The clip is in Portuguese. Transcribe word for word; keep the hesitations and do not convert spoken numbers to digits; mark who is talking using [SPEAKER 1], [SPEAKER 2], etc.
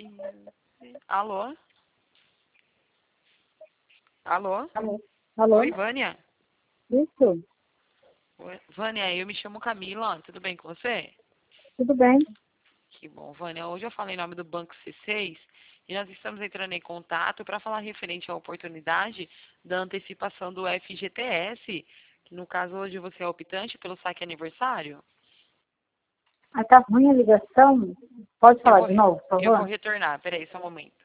[SPEAKER 1] Alô? Alô?
[SPEAKER 2] Alô? Alô?
[SPEAKER 1] Oi, Vânia?
[SPEAKER 2] Isso,
[SPEAKER 1] Oi, Vânia, eu me chamo Camila, tudo bem com você?
[SPEAKER 2] tudo bem?
[SPEAKER 1] Que bom, Vânia. Hoje eu falei em nome do Banco C seis e nós estamos entrando em contato para falar referente à oportunidade da antecipação do F G T S, que no caso hoje você é optante pelo saque aniversário.
[SPEAKER 2] Ah, tá ruim a ligação? Pode
[SPEAKER 1] Eu
[SPEAKER 2] falar
[SPEAKER 1] vou,
[SPEAKER 2] de novo, por
[SPEAKER 1] eu vou
[SPEAKER 2] favor?
[SPEAKER 1] retornar, peraí, só um momento.